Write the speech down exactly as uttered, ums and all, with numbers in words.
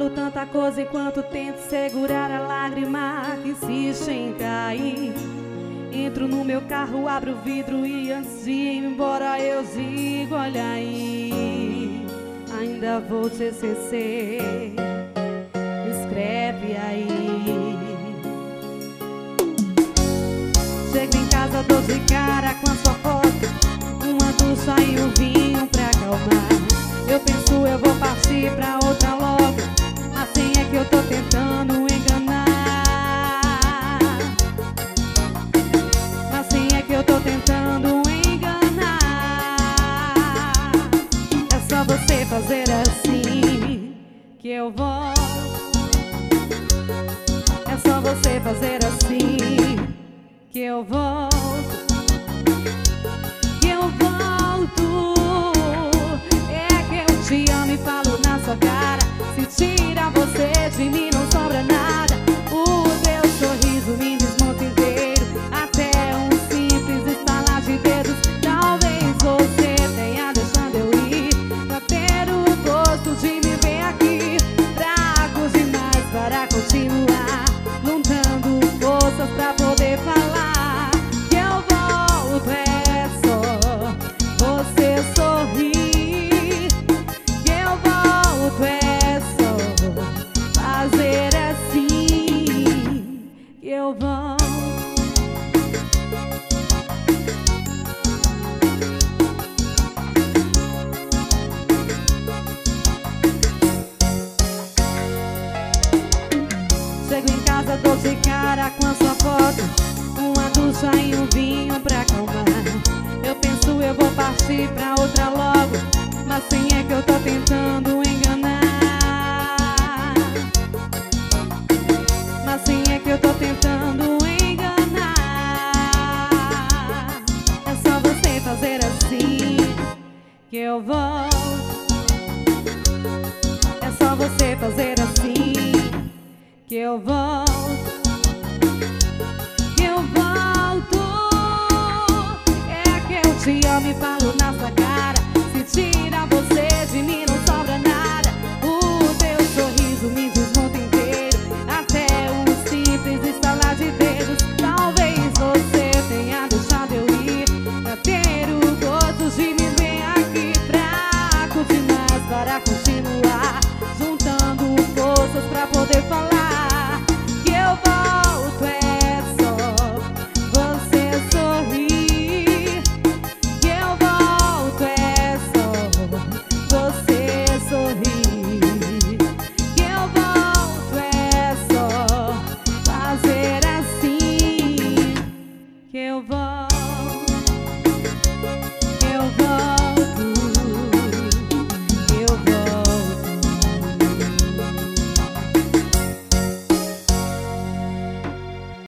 Falo tanta coisa enquanto tento segurar a lágrima que insiste em cair. Entro no meu carro, abro o vidro e antes de ir embora eu digo: olha aí, ainda vou te esquecer. Escreve aí. Chego em casa, dou de cara com a sua foto, uma ducha e um vinho pra acalmar. Eu penso, eu vou partir pra outra logo, assim é que eu tô tentando enganar. Assim é que eu tô tentando enganar. É só você fazer assim que eu volto. É só você fazer assim que eu volto. Que eu volto. Te amo e falo na sua cara. Se tira você de mim não sobra nada. O teu sorriso me desmonta inteiro, até um simples estalar de dedos. Talvez você tenha deixado eu ir pra ter o gosto de me ver aqui. Fraco demais para continuar, juntando forças pra poder falar. Que eu volto, é só você sorrir. É só fazer assim que eu volto. Chego em casa, dou de cara com a sua foto, uma ducha e um vinho pra acalmar. Eu penso, eu vou partir pra outra logo, mas assim é que eu tô tentando enganar. Mas assim é que eu tô tentando enganar. É só você fazer assim que eu volto. É só você fazer assim que eu volto. Que eu volto. É que eu te amo e falo na sua cara. Se tira você de mim não sobra nada. O teu sorriso me desmonta inteiro, até um simples estalar de dedos. Talvez você tenha deixado eu ir pra ter o gosto de me ver aqui. Fraco demais para continuar, juntando forças pra poder falar. Que eu volto, é só você sorrir. Que eu volto, é você sorrir. Que eu volto, é só fazer assim que eu volto.